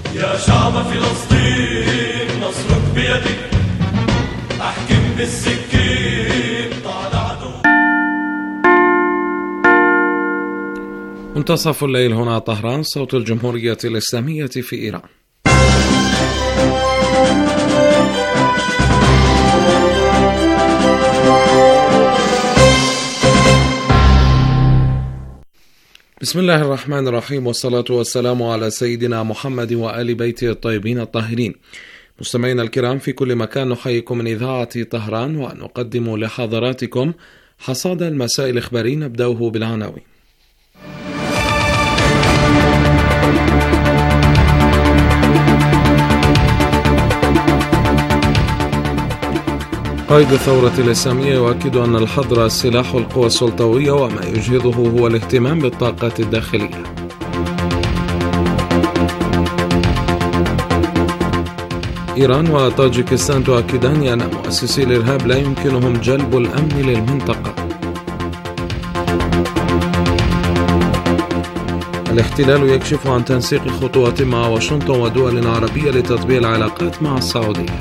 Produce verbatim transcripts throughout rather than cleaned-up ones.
يا شعب فلسطين نصرك بيدك، احكم بالسكين طال عدو. منتصف الليل هنا طهران، صوت الجمهورية الإسلامية في إيران. بسم الله الرحمن الرحيم، والصلاة والسلام على سيدنا محمد وآل بيته الطيبين الطاهرين. مستمعينا الكرام في كل مكان، نحييكم من إذاعة طهران ونقدم لحضراتكم حصاد المساء الإخباري، نبدأه بالعناوين. قائد الثورة الإسلامية يؤكد أن الحظر سلاح القوى السلطوية، وما يجهضه هو الاهتمام بالطاقات الداخلية. إيران وطاجيكستان تؤكدان أن مؤسسي الإرهاب لا يمكنهم جلب الأمن للمنطقة. الاحتلال يكشف عن تنسيق خطوات مع واشنطن ودول عربية لتطبيع العلاقات مع السعودية.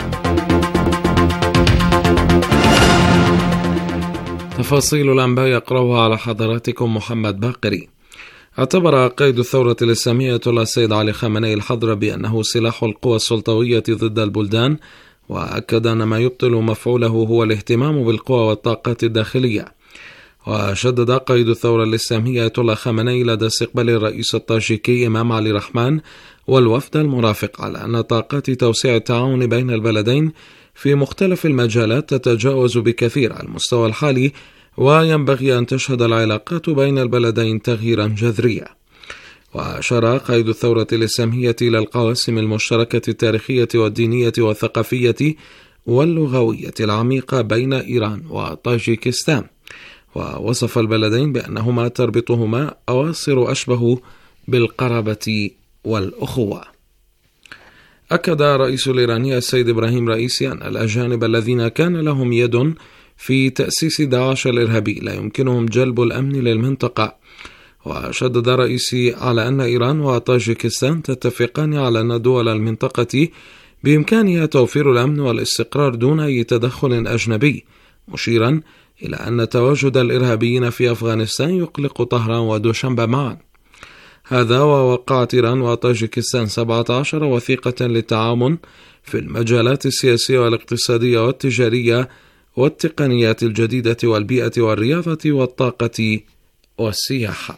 تفاصيل الأنباء يقرأها على حضراتكم محمد باقري. اعتبر قائد الثورة الإسلامية آية الله السيد علي خامنئي الحظر بأنه سلاح القوى السلطوية ضد البلدان، وأكد أن ما يبطل مفعوله هو الاهتمام بالقوى والطاقات الداخلية. وشدد قائد الثورة الإسلامية آية الله خامنئي لدى استقبال الرئيس الطاجيكي إمام علي رحمان والوفد المرافق على أن طاقات توسيع التعاون بين البلدين في مختلف المجالات تتجاوز بكثير المستوى الحالي، وينبغي أن تشهد العلاقات بين البلدين تغييرا جذريا. وأشار قائد الثورة الإسلامية إلى القواسم المشتركة التاريخية والدينية والثقافية واللغوية العميقة بين إيران وطاجيكستان، ووصف البلدين بأنهما تربطهما أواصر أشبه بالقرابة والأخوة. أكد الرئيس الإيراني السيد إبراهيم رئيسي أن الأجانب الذين كان لهم يد في تأسيس داعش الإرهابي لا يمكنهم جلب الأمن للمنطقة. وشدد رئيسي على أن إيران وطاجيكستان تتفقان على أن دول المنطقة بإمكانها توفير الأمن والاستقرار دون أي تدخل أجنبي، مشيرا إلى أن تواجد الإرهابيين في أفغانستان يقلق طهران ودوشنبه معا. هذا ووقعت إيران وطاجيكستان سبعة عشر وثيقة للتعاون في المجالات السياسية والاقتصادية والتجارية والتقنيات الجديدة والبيئة والرياضة والطاقة والسياحة.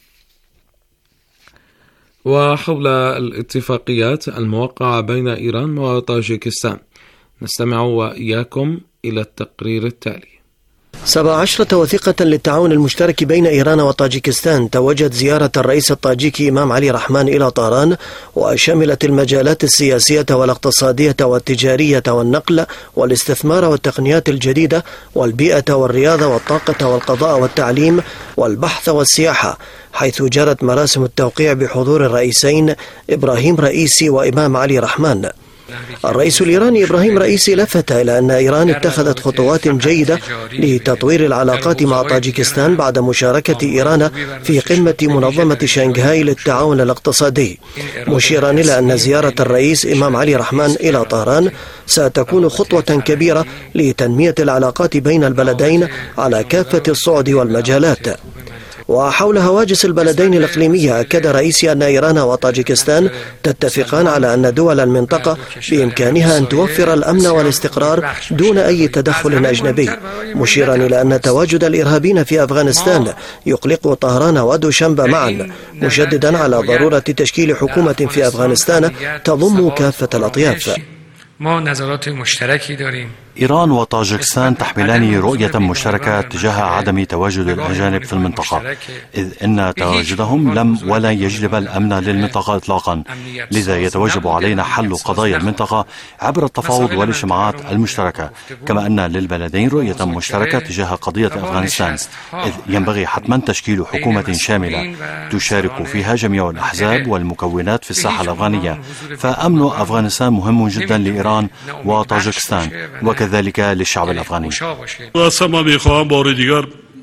وحول الاتفاقيات الموقعة بين إيران وطاجيكستان نستمع وإياكم إلى التقرير التالي. سبع عشرة وثيقة للتعاون المشترك بين إيران وطاجيكستان توجت زيارة الرئيس الطاجيكي إمام علي رحمان إلى طهران، وشملت المجالات السياسية والاقتصادية والتجارية والنقل والاستثمار والتقنيات الجديدة والبيئة والرياضة والطاقة والقضاء والتعليم والبحث والسياحة، حيث جرت مراسم التوقيع بحضور الرئيسين إبراهيم رئيسي وإمام علي رحمان. الرئيس الإيراني إبراهيم رئيسي لفت إلى أن إيران اتخذت خطوات جيدة لتطوير العلاقات مع طاجيكستان بعد مشاركة إيران في قمة منظمة شنغهاي للتعاون الاقتصادي، مشيرا إلى أن زيارة الرئيس إمام علي رحمان إلى طهران ستكون خطوة كبيرة لتنمية العلاقات بين البلدين على كافة الصعد والمجالات. وحول هواجس البلدين الإقليمية، أكد رئيسي أن إيران وطاجيكستان تتفقان على أن دول المنطقة بإمكانها أن توفر الأمن والاستقرار دون أي تدخل أجنبي، مشيرا إلى أن تواجد الإرهابيين في أفغانستان يقلق طهران ودوشنبه معا، مشددا على ضرورة تشكيل حكومة في أفغانستان تضم كافة الأطياف. ما نظرات مشترکی داریم. إيران وطاجيكستان تحملان رؤية مشتركة تجاه عدم تواجد الأجانب في المنطقة، إذ إن تواجدهم لم ولا يجلب الأمن للمنطقة إطلاقا، لذا يتوجب علينا حل قضايا المنطقة عبر التفاوض والاجتماعات المشتركة، كما أن للبلدين رؤية مشتركة تجاه قضية أفغانستان، إذ ينبغي حتما تشكيل حكومة شاملة تشارك فيها جميع الأحزاب والمكونات في الساحة الأفغانية، فأمن أفغانستان مهم جدا لإيران وطاجيكستان وكذلك للشعب الأفغاني.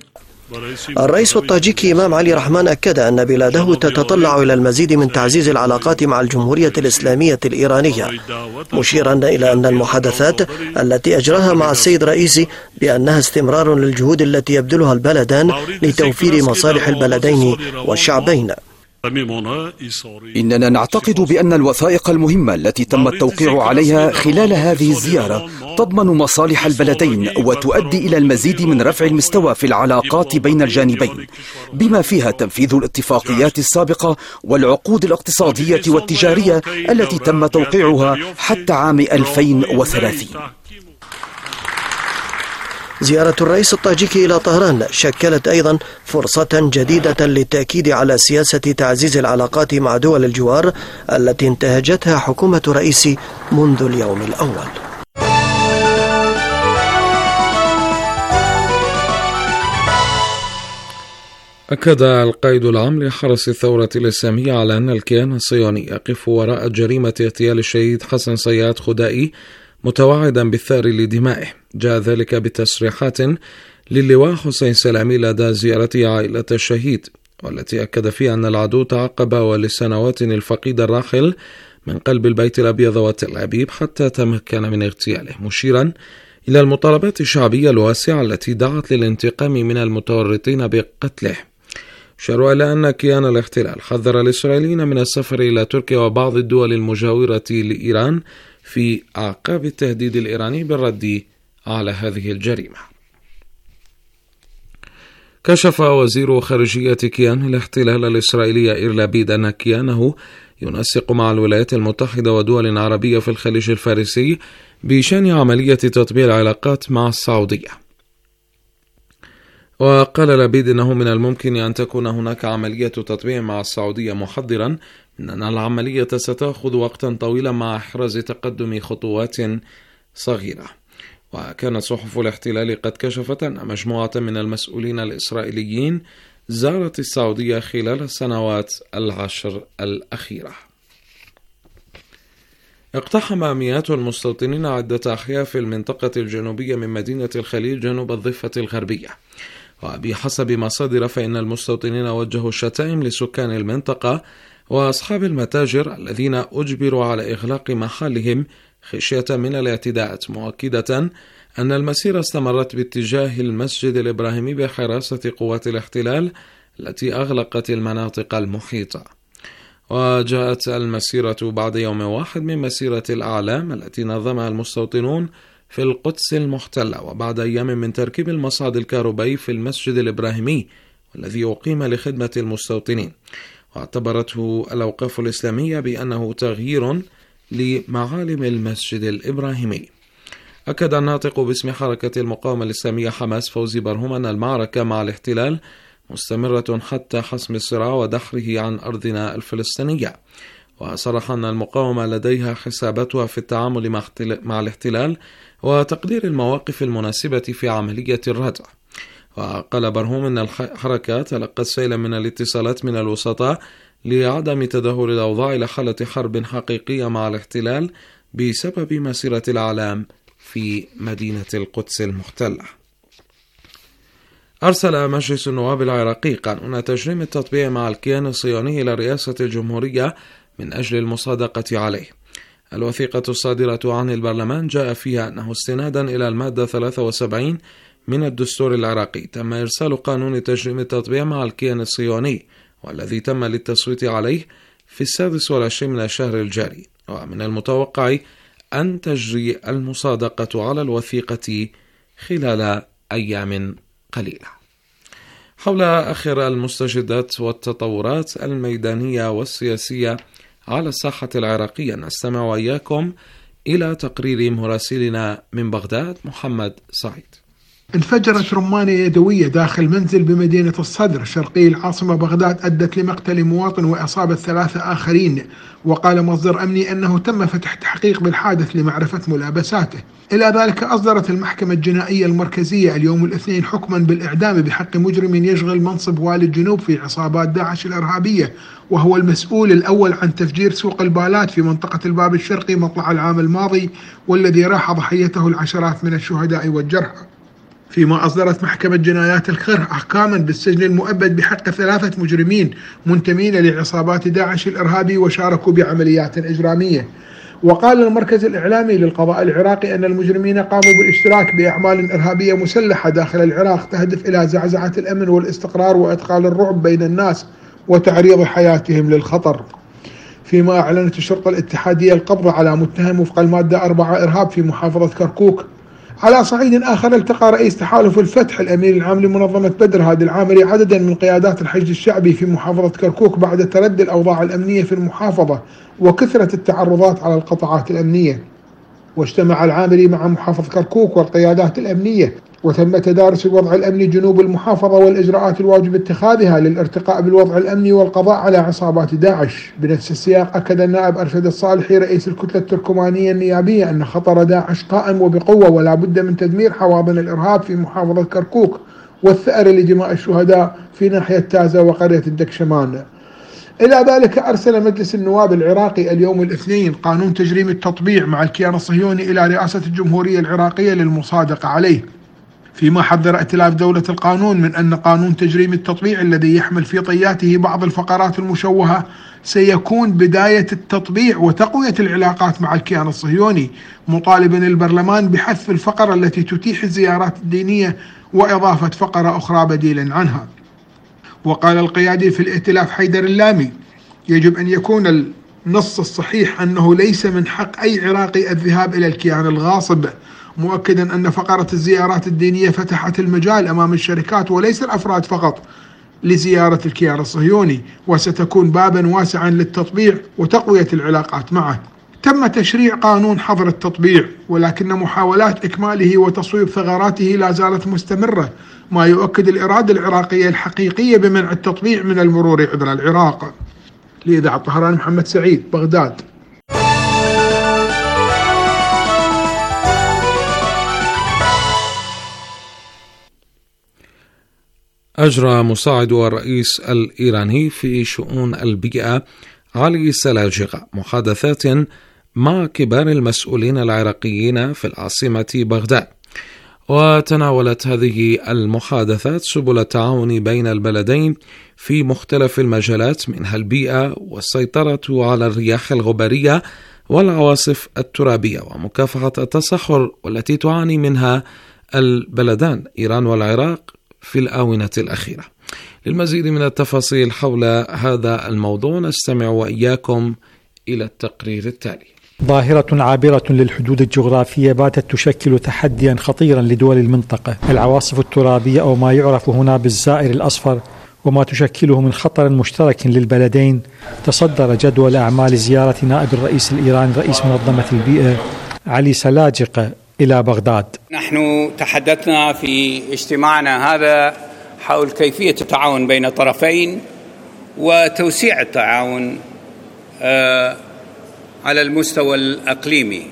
الرئيس الطاجيكي إمام علي رحمان أكد أن بلاده تتطلع إلى المزيد من تعزيز العلاقات مع الجمهورية الإسلامية الإيرانية، مشيرا إلى أن المحادثات التي أجراها مع السيد رئيسي بأنها استمرار للجهود التي يبذلها البلدان لتوفير مصالح البلدين والشعبين. إننا نعتقد بأن الوثائق المهمة التي تم التوقيع عليها خلال هذه الزيارة تضمن مصالح البلدين وتؤدي إلى المزيد من رفع المستوى في العلاقات بين الجانبين، بما فيها تنفيذ الاتفاقيات السابقة والعقود الاقتصادية والتجارية التي تم توقيعها حتى عام ألفين وثلاثين. زيارة الرئيس الطاجيكي إلى طهران شكلت أيضا فرصة جديدة للتأكيد على سياسة تعزيز العلاقات مع دول الجوار التي انتهجتها حكومة رئيسي منذ اليوم الأول. أكد القائد العام لحرس الثورة الإسلامية على أن الكيان الصهيوني يقف وراء جريمة اغتيال الشهيد حسن صياد خدائي، متوعدا بالثار لدمائه. جاء ذلك بتصريحات للواء حسين سلامي لدى زيارته عائلة الشهيد، والتي أكد فيها أن العدو تعقب ولسنوات الفقيد الراحل من قلب البيت الأبيض وتل أبيب حتى تمكن من اغتياله، مشيرا إلى المطالبات الشعبية الواسعة التي دعت للانتقام من المتورطين بقتله. أشار إلى أن كيان الاحتلال حذر الإسرائيليين من السفر إلى تركيا وبعض الدول المجاورة لإيران في أعقاب التهديد الإيراني بالرد على هذه الجريمة. كشف وزير خارجية كيان الاحتلال الإسرائيلي إير لابيد أن كيانه ينسق مع الولايات المتحدة ودول عربية في الخليج الفارسي بشأن عملية تطبيع العلاقات مع السعودية. وقال لابيد أنه من الممكن أن تكون هناك عملية تطبيع مع السعودية، محذرا من أن العملية ستأخذ وقتا طويلا مع إحراز تقدم خطوات صغيرة. وكانت صحف الاحتلال قد كشفت أن مجموعة من المسؤولين الإسرائيليين زارت السعودية خلال السنوات العشر الأخيرة. اقتحم مئات المستوطنين عدة أحياء في المنطقة الجنوبية من مدينة الخليل جنوب الضفة الغربية، وبحسب مصادر فإن المستوطنين وجهوا الشتائم لسكان المنطقة وأصحاب المتاجر الذين أجبروا على إغلاق محلهم خشية من الاعتداءات، مؤكدة أن المسيرة استمرت باتجاه المسجد الإبراهيمي بحراسة قوات الاحتلال التي أغلقت المناطق المحيطة. وجاءت المسيرة بعد يوم واحد من مسيرة الأعلام التي نظمها المستوطنون في القدس المحتلة، وبعد أيام من تركيب المصعد الكهربائي في المسجد الإبراهيمي والذي أقيم لخدمة المستوطنين. واعتبرته الأوقاف الإسلامية بأنه تغيير لمعالم المسجد الإبراهيمي. أكد الناطق باسم حركة المقاومة الإسلامية حماس فوزي برهم أن المعركة مع الاحتلال مستمرة حتى حسم الصراع ودحره عن أرضنا الفلسطينية، وصرح أن المقاومة لديها حساباتها في التعامل مع الاحتلال وتقدير المواقف المناسبة في عملية الردع. وقال برهم أن الحركة تلقت سيلا من الاتصالات من الوسطاء لعدم تدهور الأوضاع إلى حالة حرب حقيقية مع الاحتلال بسبب مسيرة الأعلام في مدينة القدس المحتلة. أرسل مجلس النواب العراقي قانون تجريم التطبيع مع الكيان الصهيوني إلى رئاسة الجمهورية من أجل المصادقة عليه. الوثيقة الصادرة عن البرلمان جاء فيها أنه استنادا إلى المادة ثلاثة وسبعين من الدستور العراقي تم إرسال قانون تجريم التطبيع مع الكيان الصهيوني، والذي تم للتصويت عليه في السادس والعشرين من الشهر الجاري، ومن المتوقع أن تجري المصادقة على الوثيقة خلال أيام قليلة. حول آخر المستجدات والتطورات الميدانية والسياسية على الساحة العراقية نستمع وإياكم إلى تقرير مراسلنا من بغداد محمد سعيد. انفجرت رمانة يدوية داخل منزل بمدينة الصدر شرقي العاصمة بغداد أدت لمقتل مواطن وإصابة ثلاثة آخرين، وقال مصدر أمني أنه تم فتح تحقيق بالحادث لمعرفة ملابساته. إلى ذلك أصدرت المحكمة الجنائية المركزية اليوم الاثنين حكما بالإعدام بحق مجرم يشغل منصب والي الجنوب في عصابات داعش الإرهابية، وهو المسؤول الأول عن تفجير سوق البالات في منطقة الباب الشرقي مطلع العام الماضي، والذي راح ضحيته العشرات من الشهداء والجرحى. فيما أصدرت محكمة جنايات الخرح أحكاما بالسجن المؤبد بحق ثلاثة مجرمين منتمين لعصابات داعش الإرهابي وشاركوا بعمليات إجرامية. وقال المركز الإعلامي للقضاء العراقي أن المجرمين قاموا بالاشتراك بأعمال إرهابية مسلحة داخل العراق تهدف إلى زعزعة الأمن والاستقرار وإدخال الرعب بين الناس وتعريض حياتهم للخطر. فيما أعلنت الشرطة الاتحادية القبض على متهم وفق المادة أربعة إرهاب في محافظة كركوك. على صعيد آخر، التقى رئيس تحالف الفتح الأمين العام لمنظمة بدر هادي العامري عددا من قيادات الحشد الشعبي في محافظة كركوك بعد تردي الأوضاع الأمنية في المحافظة وكثرة التعرضات على القطاعات الأمنية. واجتمع العامري مع محافظ كركوك والقيادات الأمنية وتم تدارس الوضع الأمني جنوب المحافظة والإجراءات الواجب اتخاذها للارتقاء بالوضع الأمني والقضاء على عصابات داعش. بنفس السياق أكد النائب أرشد الصالحي رئيس الكتلة التركمانية النيابية أن خطر داعش قائم وبقوة ولا بد من تدمير حواضن الإرهاب في محافظة كركوك والثأر لدماء الشهداء في ناحية تازة وقرية الدكشمان. إلى ذلك أرسل مجلس النواب العراقي اليوم الاثنين قانون تجريم التطبيع مع الكيان الصهيوني إلى رئاسة الجمهورية العراقية للمصادقة عليه، فيما حذر ائتلاف دولة القانون من أن قانون تجريم التطبيع الذي يحمل في طياته بعض الفقرات المشوهة سيكون بداية التطبيع وتقوية العلاقات مع الكيان الصهيوني، مطالبا البرلمان بحذف الفقرة التي تتيح الزيارات الدينية وإضافة فقرة أخرى بديلا عنها. وقال القيادي في الائتلاف حيدر اللامي: يجب أن يكون النص الصحيح أنه ليس من حق أي عراقي الذهاب إلى الكيان الغاصب، مؤكدا أن فقرة الزيارات الدينية فتحت المجال أمام الشركات وليس الأفراد فقط لزيارة الكيان الصهيوني، وستكون بابا واسعا للتطبيع وتقوية العلاقات معه. تم تشريع قانون حظر التطبيع، ولكن محاولات إكماله وتصويب ثغراته لا زالت مستمرة، ما يؤكد الإرادة العراقية الحقيقية بمنع التطبيع من المرور عبر العراق. لإذاعة طهران، محمد سعيد، بغداد. أجرى مساعد الرئيس الإيراني في شؤون البيئة علي سلاجقة محادثات مع كبار المسؤولين العراقيين في العاصمة بغداد، وتناولت هذه المحادثات سبل التعاون بين البلدين في مختلف المجالات منها البيئة والسيطرة على الرياح الغبارية والعواصف الترابية ومكافحة التصحر والتي تعاني منها البلدان إيران والعراق في الآونة الأخيرة. للمزيد من التفاصيل حول هذا الموضوع نستمع وإياكم إلى التقرير التالي. ظاهرة عابرة للحدود الجغرافية باتت تشكل تحديا خطيرا لدول المنطقة. العواصف الترابية أو ما يعرف هنا بالزائر الأصفر وما تشكله من خطر مشترك للبلدين تصدر جدول أعمال زيارة نائب الرئيس الإيراني رئيس منظمة البيئة علي سلاجقة إلى بغداد. نحن تحدثنا في اجتماعنا هذا حول كيفية التعاون بين الطرفين وتوسيع التعاون آه على المستوى الإقليمي،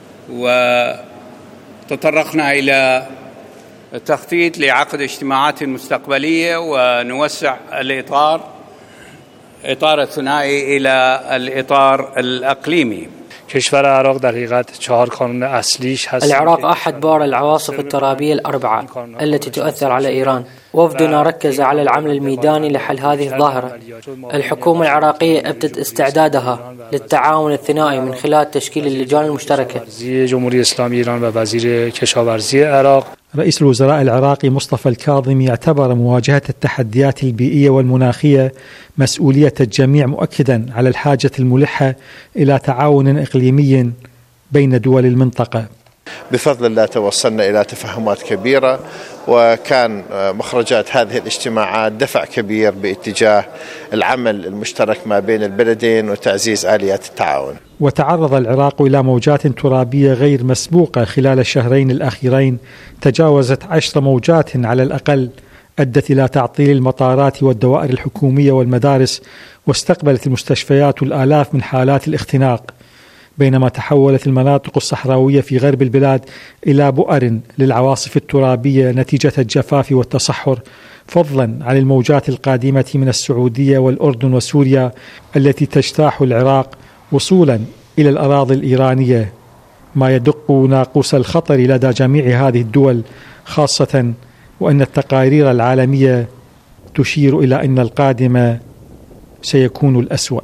وتطرقنا إلى التخطيط لعقد اجتماعات مستقبلية ونوسع الإطار إطار الثنائي إلى الإطار الإقليمي. کشور عراق دقیقاً چهار قانون اصلیش هست. العراق أحد بار العواصف الترابية الأربعة التي تؤثر على إيران. وفدنا ركز على العمل الميداني لحل هذه الظاهرة. الحكومة العراقية أبدت استعدادها للتعاون الثنائي من خلال تشكيل اللجان المشتركة. جمهورية إسلامية إيران ووزير کشاورزی العراق. رئيس الوزراء العراقي مصطفى الكاظمي اعتبر مواجهة التحديات البيئية والمناخية مسؤولية الجميع، مؤكدا على الحاجة الملحة إلى تعاون إقليمي بين دول المنطقة. بفضل الله توصلنا إلى تفاهمات كبيرة، وكان مخرجات هذه الاجتماعات دفع كبير باتجاه العمل المشترك ما بين البلدين وتعزيز آليات التعاون. وتعرض العراق إلى موجات ترابية غير مسبوقة خلال الشهرين الأخيرين، تجاوزت عشر موجات على الأقل، أدت إلى تعطيل المطارات والدوائر الحكومية والمدارس، واستقبلت المستشفيات الآلاف من حالات الاختناق، بينما تحولت المناطق الصحراوية في غرب البلاد إلى بؤر للعواصف الترابية نتيجة الجفاف والتصحر، فضلا عن الموجات القادمة من السعودية والأردن وسوريا التي تجتاح العراق وصولا إلى الأراضي الإيرانية ما يدق ناقوس الخطر لدى جميع هذه الدول، خاصة وأن التقارير العالمية تشير إلى أن القادم سيكون الأسوأ.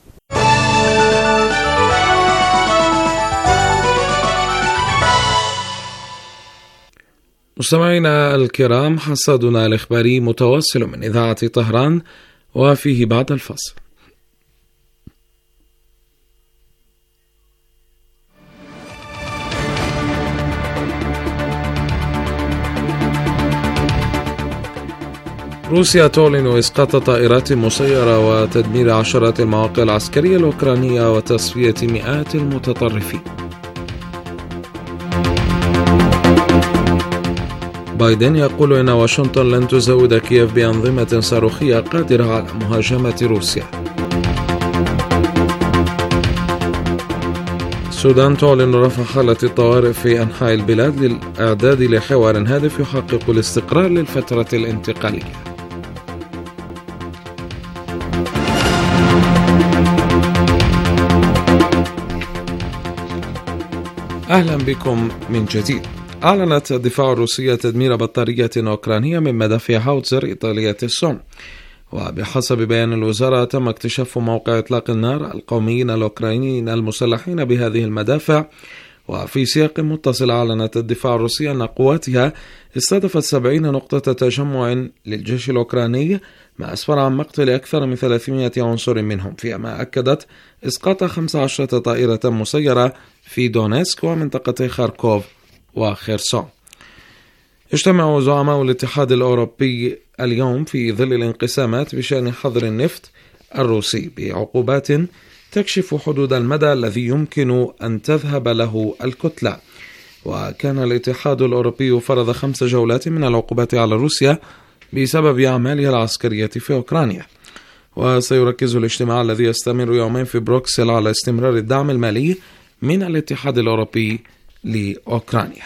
مستمعينا الكرام، حصادنا الإخباري متواصل من إذاعة طهران، وفيه بعد الفصل. روسيا تعلن إسقاط طائرات مسيرة وتدمير عشرات المواقع العسكرية الأوكرانية وتصفية مئات المتطرفين. بايدن يقول إن واشنطن لن تزود كييف بأنظمة صاروخية قادرة على مهاجمة روسيا. السودان تعلن رفع حالة الطوارئ في أنحاء البلاد للإعداد لحوار هادف يحقق الاستقرار للفترة الانتقالية. أهلا بكم من جديد. أعلنت الدفاع الروسية تدمير بطارية أوكرانية من مدافع هاوتزر إيطالية الصنع، وبحسب بيان الوزارة تم اكتشاف موقع إطلاق النار القوميين الأوكرانيين المسلحين بهذه المدافع. وفي سياق متصل أعلنت الدفاع الروسي أن قواتها استهدفت سبعين نقطة تجمع للجيش الأوكراني، ما أسفر عن مقتل أكثر من ثلاثمائة عنصر منهم، فيما أكدت إسقاط خمس عشرة طائرة مسيرة في دونيسك ومنطقة خاركوف وخيرسون. اجتمع زعماء الاتحاد الأوروبي اليوم في ظل الانقسامات بشأن حظر النفط الروسي بعقوبات تكشف حدود المدى الذي يمكن أن تذهب له الكتلة. وكان الاتحاد الأوروبي فرض خمس جولات من العقوبات على روسيا بسبب أعمالها العسكرية في أوكرانيا. وسيركز الاجتماع الذي يستمر يومين في بروكسل على استمرار الدعم المالي من الاتحاد الأوروبي لأوكرانيا.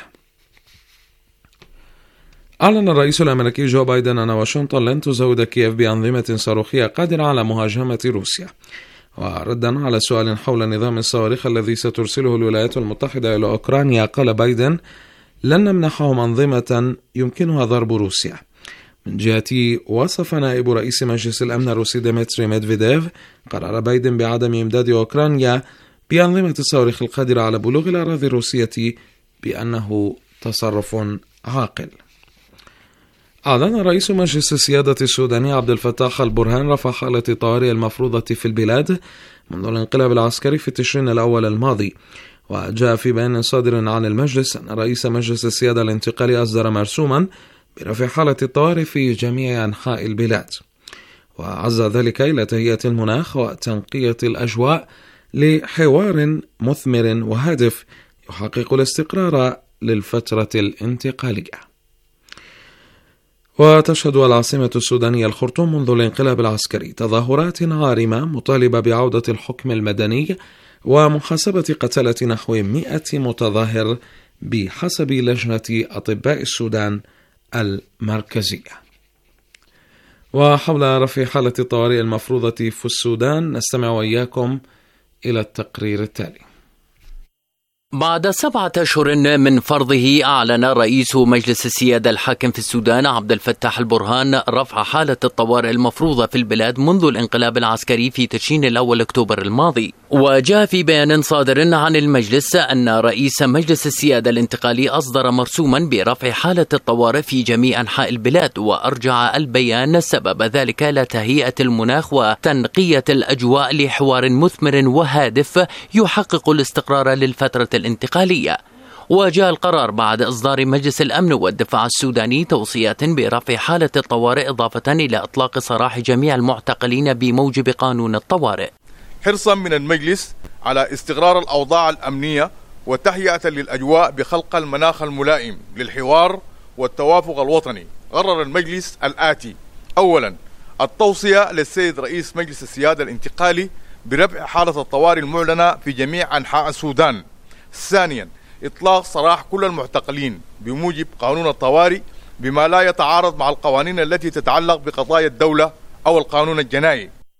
أعلن الرئيس الأمريكي جو بايدن أن واشنطن لن تزود كييف بأنظمة صاروخية قادرة على مهاجمة روسيا. وردا على سؤال حول نظام الصواريخ الذي سترسله الولايات المتحدة إلى أوكرانيا، قال بايدن: لن نمنحهم أنظمة يمكنها ضرب روسيا. من جهته، وصف نائب رئيس مجلس الأمن الروسي ديمتري ميدفيديف قرار بايدن بعدم إمداد أوكرانيا بأنظمة الصواريخ القادرة على بلوغ الأراضي الروسية بأنه تصرف عاقل. أعلن رئيس مجلس السيادة السوداني عبد الفتاح البرهان رفع حالة الطوارئ المفروضة في البلاد منذ الانقلاب العسكري في تشرين الأول الماضي. وجاء في بيان صادر عن المجلس أن رئيس مجلس السيادة الانتقالي أصدر مرسوما برفع حالة الطوارئ في جميع أنحاء البلاد، وعزى ذلك إلى تهيئة المناخ وتنقية الأجواء لحوار مثمر وهادف يحقق الاستقرار للفترة الانتقالية. وتشهد العاصمة السودانية الخرطوم منذ الانقلاب العسكري تظاهرات عارمة مطالبة بعودة الحكم المدني ومحاسبة قتلة نحو مئة متظاهر بحسب لجنة أطباء السودان المركزية. وحول رفع حالة الطوارئ المفروضة في السودان نستمع وإياكم إلى التقرير التالي. بعد سبعة أشهر من فرضه، أعلن رئيس مجلس السيادة الحاكم في السودان عبد الفتاح البرهان رفع حالة الطوارئ المفروضة في البلاد منذ الانقلاب العسكري في تشرين الأول أكتوبر الماضي. وجاء في بيان صادر عن المجلس أن رئيس مجلس السيادة الانتقالي أصدر مرسوما برفع حالة الطوارئ في جميع أنحاء البلاد، وأرجع البيان سبب ذلك إلى تهيئة المناخ وتنقية الأجواء لحوار مثمر وهادف يحقق الاستقرار للفترة الانتقالية. وجاء القرار بعد إصدار مجلس الأمن والدفاع السوداني توصيات برفع حالة الطوارئ، إضافة إلى إطلاق سراح جميع المعتقلين بموجب قانون الطوارئ. حرصا من المجلس على استقرار الأوضاع الأمنية وتهيئة للأجواء بخلق المناخ الملائم للحوار والتوافق الوطني، قرر المجلس الآتي: أولا، التوصية للسيد رئيس مجلس السيادة الانتقالي برفع حالة الطوارئ المعلنة في جميع أنحاء السودان. ثانيا، إطلاق سراح كل المعتقلين بموجب قانون الطوارئ بما لا يتعارض مع القوانين التي تتعلق بقضايا الدولة أو القانون الجنائي.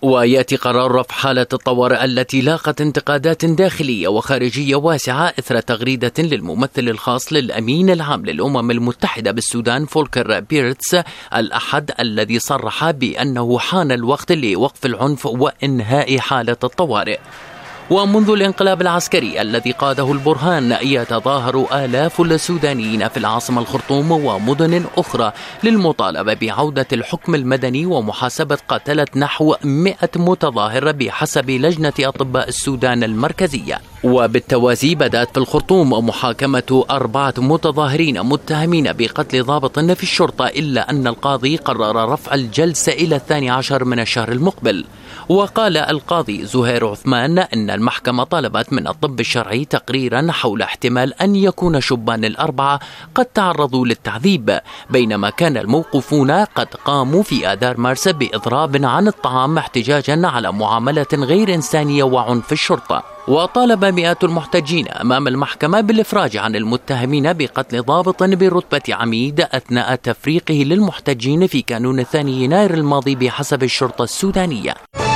ويأتي قرار رفع حالة الطوارئ التي لاقت انتقادات داخلية وخارجية واسعة إثر تغريدة للممثل الخاص للأمين العام للأمم المتحدة بالسودان فولكر بيرتس الأحد، الذي صرح بأنه حان الوقت لوقف العنف وإنهاء حالة الطوارئ. ومنذ الانقلاب العسكري الذي قاده البرهان يتظاهر آلاف السودانيين في العاصمة الخرطوم ومدن أخرى للمطالبة بعودة الحكم المدني ومحاسبة قتلة نحو مئة متظاهر بحسب لجنة أطباء السودان المركزية. وبالتوازي بدأت في الخرطوم محاكمة أربعة متظاهرين متهمين بقتل ضابط في الشرطة، إلا أن القاضي قرر رفع الجلسة إلى الثاني عشر من الشهر المقبل. وقال القاضي زهير عثمان أن المحكمة طلبت من الطب الشرعي تقريرا حول احتمال أن يكون شبان الأربعة قد تعرضوا للتعذيب، بينما كان الموقوفون قد قاموا في آذار مارس بإضراب عن الطعام احتجاجا على معاملة غير إنسانية وعنف الشرطة. وطالب مئات المحتجين أمام المحكمة بالإفراج عن المتهمين بقتل ضابط برتبة عميد أثناء تفريقه للمحتجين في كانون الثاني يناير الماضي بحسب الشرطة السودانية.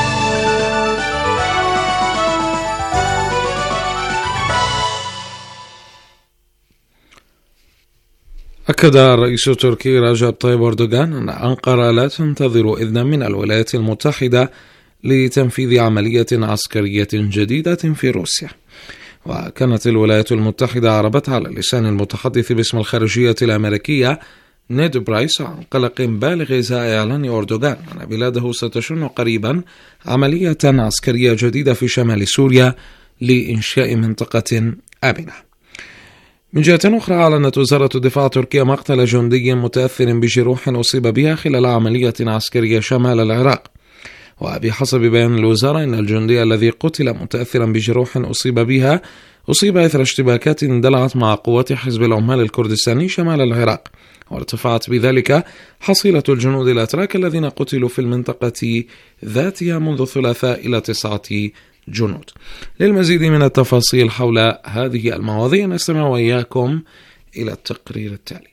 أكد الرئيس التركي رجب طيب أردوغان أن أنقرة لا تنتظر إذنا من الولايات المتحدة لتنفيذ عملية عسكرية جديدة في روسيا. وكانت الولايات المتحدة أعربت على لسان المتحدث باسم الخارجية الأمريكية نيد برايس عن قلق بالغ إزاء إعلان أردوغان أن بلاده ستشن قريبا عملية عسكرية جديدة في شمال سوريا لإنشاء منطقة آمنة. من جهة أخرى، أعلنت وزارة الدفاع التركية مقتل جندي متأثر بجروح أصيب بها خلال عملية عسكرية شمال العراق. وبحسب بيان الوزارة إن الجندي الذي قتل متأثرا بجروح أصيب بها أصيب إثر اشتباكات اندلعت مع قوات حزب العمال الكردستاني شمال العراق، وارتفعت بذلك حصيلة الجنود الأتراك الذين قتلوا في المنطقة ذاتها منذ الثلاثاء إلى تسعة جنود. للمزيد من التفاصيل حول هذه المواضيع نستمع وإياكم إلى التقرير التالي.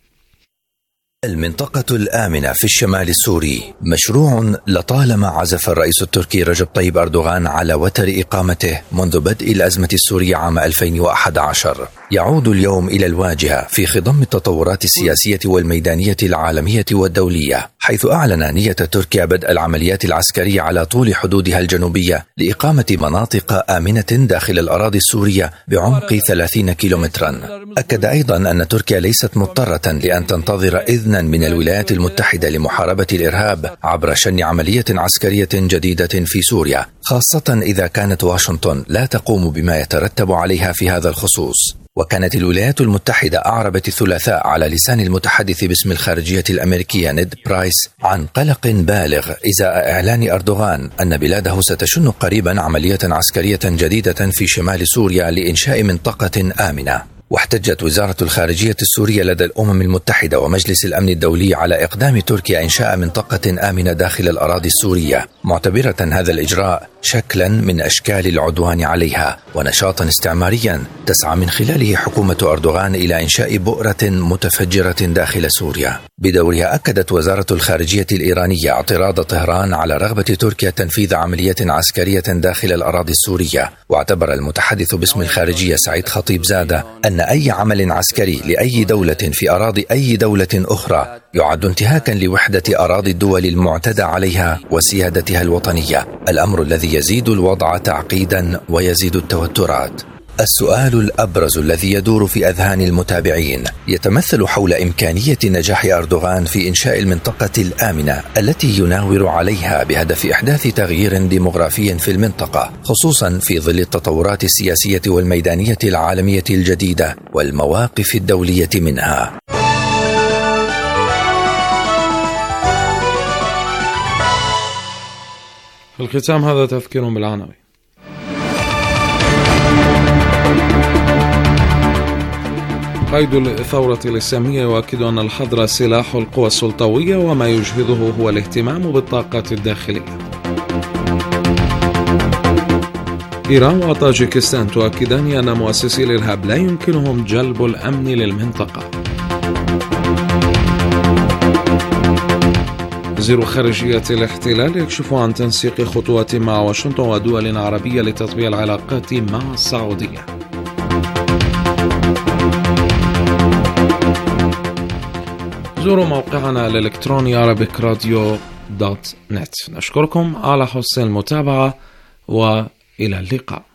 المنطقة الآمنة في الشمال السوري مشروع لطالما عزف الرئيس التركي رجب طيب أردوغان على وتر إقامته منذ بدء الأزمة السورية عام ألفين وأحد عشر، يعود اليوم إلى الواجهة في خضم التطورات السياسية والميدانية العالمية والدولية، حيث أعلن نية تركيا بدء العمليات العسكرية على طول حدودها الجنوبية لإقامة مناطق آمنة داخل الأراضي السورية بعمق ثلاثين كيلومترا. أكد أيضا أن تركيا ليست مضطرة لأن تنتظر إذنا من الولايات المتحدة لمحاربة الإرهاب عبر شن عملية عسكرية جديدة في سوريا، خاصة إذا كانت واشنطن لا تقوم بما يترتب عليها في هذا الخصوص. وكانت الولايات المتحدة أعربت الثلاثاء على لسان المتحدث باسم الخارجية الأمريكية نيد برايس عن قلق بالغ إزاء إعلان أردوغان أن بلاده ستشن قريبا عملية عسكرية جديدة في شمال سوريا لإنشاء منطقة آمنة. واحتجت وزارة الخارجية السورية لدى الأمم المتحدة ومجلس الأمن الدولي على إقدام تركيا إنشاء منطقة آمنة داخل الأراضي السورية، معتبرة هذا الإجراء شكلا من أشكال العدوان عليها ونشاطا استعماريا تسعى من خلاله حكومة أردوغان إلى إنشاء بؤرة متفجرة داخل سوريا. بدورها أكدت وزارة الخارجية الإيرانية اعتراض طهران على رغبة تركيا تنفيذ عملية عسكرية داخل الأراضي السورية. واعتبر المتحدث باسم الخارجية سعيد خطيب زادة أن أي عمل عسكري لأي دولة في أراضي أي دولة أخرى يعد انتهاكا لوحدة أراضي الدول المعتدى عليها وسيادتها الوطنية، الأمر الذي يزيد الوضع تعقيدا ويزيد التوترات. السؤال الأبرز الذي يدور في أذهان المتابعين يتمثل حول إمكانية نجاح أردوغان في إنشاء المنطقة الآمنة التي يناور عليها بهدف إحداث تغيير ديمغرافي في المنطقة، خصوصا في ظل التطورات السياسية والميدانية العالمية الجديدة والمواقف الدولية منها. في الختام هذا تذكير بالعناوين. قائد الثورة الإسلامية يؤكد أن الحظر سلاح القوى السلطوية وما يجهضه هو الاهتمام بالطاقة الداخلية. إيران وطاجيكستان تؤكدان أن مؤسسي الإرهاب لا يمكنهم جلب الأمن للمنطقة. وزير خارجية الاحتلال يكشف عن تنسيق خطوات مع واشنطن ودول عربية لتطبيع العلاقات مع السعودية. زوروا موقعنا الإلكتروني arabic radio دوت نت. نشكركم على حسن المتابعة وإلى اللقاء.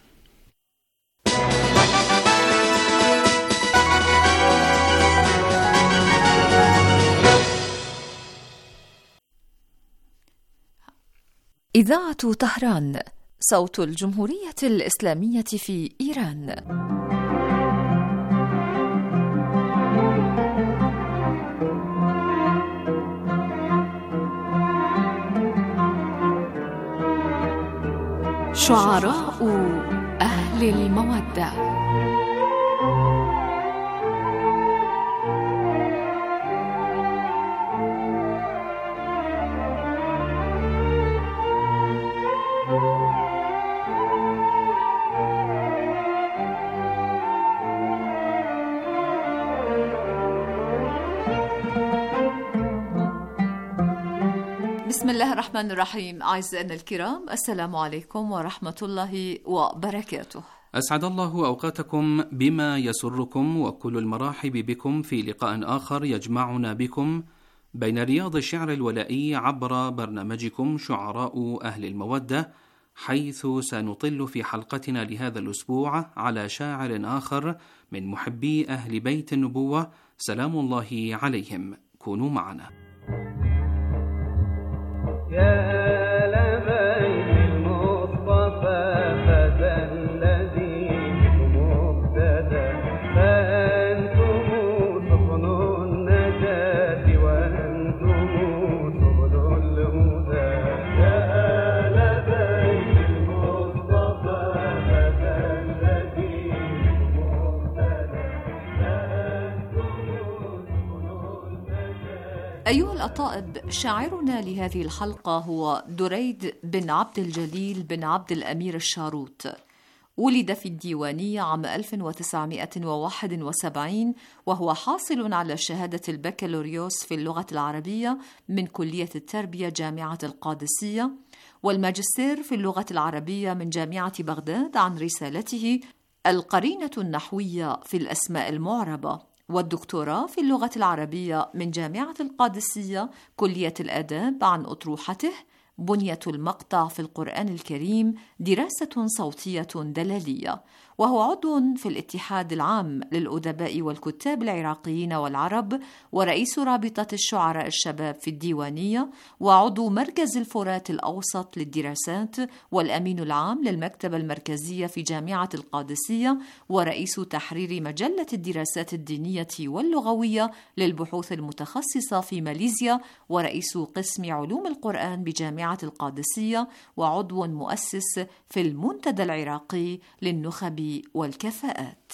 إذاعة طهران، صوت الجمهورية الإسلامية في إيران. شعراء أهل المودة. بسم الله الرحمن الرحيم. أعزائنا الكرام، السلام عليكم ورحمة الله وبركاته. أسعد الله أوقاتكم بما يسركم، وكل المراحب بكم في لقاء آخر يجمعنا بكم بين رياض الشعر الولائي عبر برنامجكم شعراء أهل المودة، حيث سنطل في حلقتنا لهذا الأسبوع على شاعر آخر من محبي أهل بيت النبوة سلام الله عليهم. كونوا معنا. يا لبيت المصطفى فذا الذي مبتدى، فأنتم سفن النجاة وأنتم سبل الهدى. يا لبيت المصطفى فذا الذي مبتدى، فأنتم سبل النجاة. أيها الأطائب، شاعرنا لهذه الحلقة هو دريد بن عبد الجليل بن عبد الأمير الشاروط. ولد في الديوانية عام ألف وتسعمائة وواحد وسبعين، وهو حاصل على شهادة البكالوريوس في اللغة العربية من كلية التربية جامعة القادسية، والماجستير في اللغة العربية من جامعة بغداد عن رسالته القرينة النحوية في الأسماء المعربة، والدكتوراه في اللغة العربية من جامعة القادسية كلية الآداب عن أطروحته بنية المقطع في القرآن الكريم، دراسة صوتية دلالية. وهو عضو في الاتحاد العام للأدباء والكتاب العراقيين والعرب، ورئيس رابطة الشعراء الشباب في الديوانية، وعضو مركز الفرات الأوسط للدراسات، والأمين العام للمكتبة المركزية في جامعة القادسية، ورئيس تحرير مجلة الدراسات الدينية واللغوية للبحوث المتخصصة في ماليزيا، ورئيس قسم علوم القرآن بجامعة القادسية، وعضو مؤسس في المنتدى العراقي للنخب والكفاءات.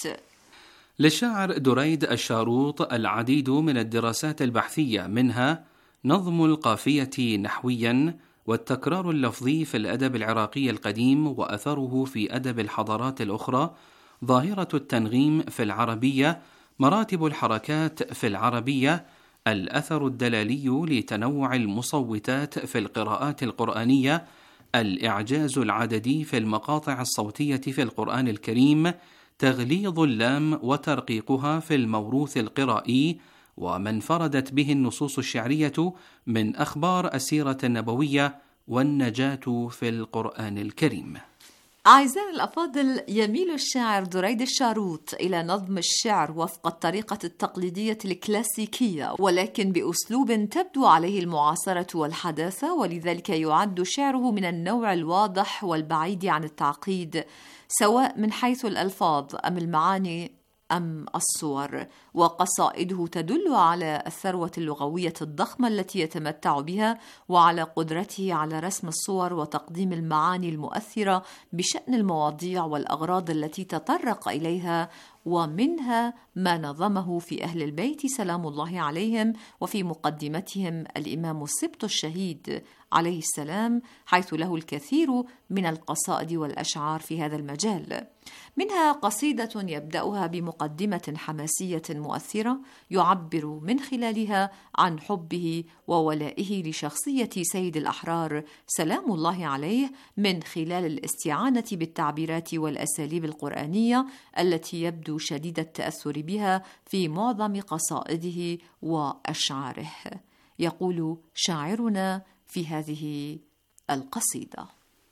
للشاعر دريد الشاروط العديد من الدراسات البحثية، منها نظم القافية نحويا، والتكرار اللفظي في الأدب العراقي القديم وأثره في أدب الحضارات الأخرى، ظاهرة التنغيم في العربية، مراتب الحركات في العربية، الأثر الدلالي لتنوع المصوتات في القراءات القرآنية، الإعجاز العددي في المقاطع الصوتية في القرآن الكريم، تغليظ اللام وترقيقها في الموروث القرائي، وما انفردت به النصوص الشعرية من أخبار السيرة النبوية، والنجاة في القرآن الكريم. أعزائي الأفاضل، يميل الشاعر دريد الشاروط إلى نظم الشعر وفق الطريقة التقليدية الكلاسيكية، ولكن بأسلوب تبدو عليه المعاصرة والحداثة، ولذلك يعد شعره من النوع الواضح والبعيد عن التعقيد، سواء من حيث الألفاظ أم المعاني أم الصور. وقصائده تدل على الثروة اللغوية الضخمة التي يتمتع بها، وعلى قدرته على رسم الصور وتقديم المعاني المؤثرة بشأن المواضيع والأغراض التي تطرق إليها، ومنها ما نظمه في أهل البيت سلام الله عليهم، وفي مقدمتهم الإمام السبط الشهيد عليه السلام، حيث له الكثير من القصائد والأشعار في هذا المجال. منها قصيدة يبدأها بمقدمة حماسية مؤثرة يعبر من خلالها عن حبه وولائه لشخصية سيد الأحرار سلام الله عليه، من خلال الاستعانة بالتعبيرات والأساليب القرآنية التي يبدو شديد التأثر بها في معظم قصائده وأشعاره. يقول شاعرنا في هذه القصيدة: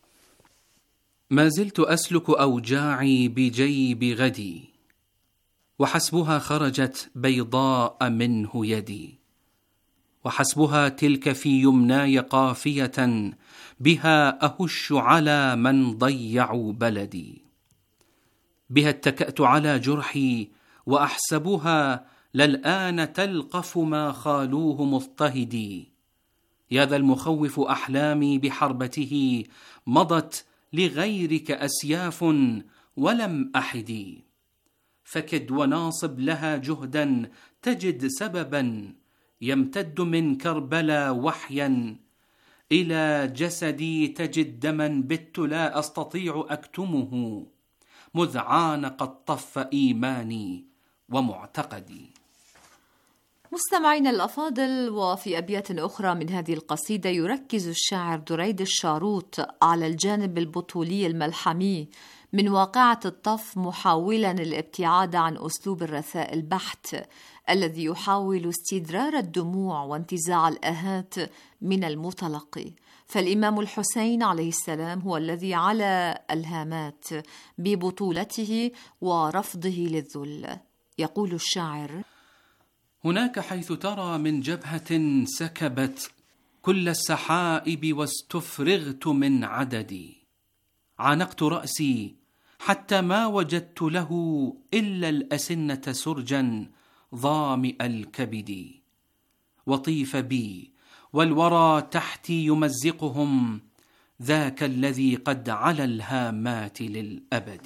ما زلت أسلك أوجاعي بجيب غدي، وحسبها خرجت بيضاء منه يدي، وحسبها تلك في يمناي قافية، بها أهش على من ضيعوا بلدي، بها اتكأت على جرحي، وأحسبها للآن تلقف ما خالوه مضطهدي، يا ذا المخوف أحلامي بحربته، مضت لغيرك أسياف ولم أحدي، فكد وناصب لها جهدا تجد سببا، يمتد من كربلاء وحيا إلى جسدي، تجد دما بت لا أستطيع أكتمه، مذ عانق الطف إيماني ومعتقدي. مستمعين الأفاضل، وفي أبيات أخرى من هذه القصيدة يركز الشاعر دريد الشاروط على الجانب البطولي الملحمي من واقعة الطف، محاولا الابتعاد عن أسلوب الرثاء البحت الذي يحاول استدرار الدموع وانتزاع الآهات من المتلقي. فالإمام الحسين عليه السلام هو الذي علا الهامات ببطولته ورفضه للذل. يقول الشاعر: هناك حيث ترى من جبهة سكبت كل السحائب، واستفرغت من عددي، عانقت رأسي حتى ما وجدت له إلا الأسنة سرجا ظامئ الكبد، وطيف بي والورى تحتي يمزقهم، ذاك الذي قد علا الهامات للأبد.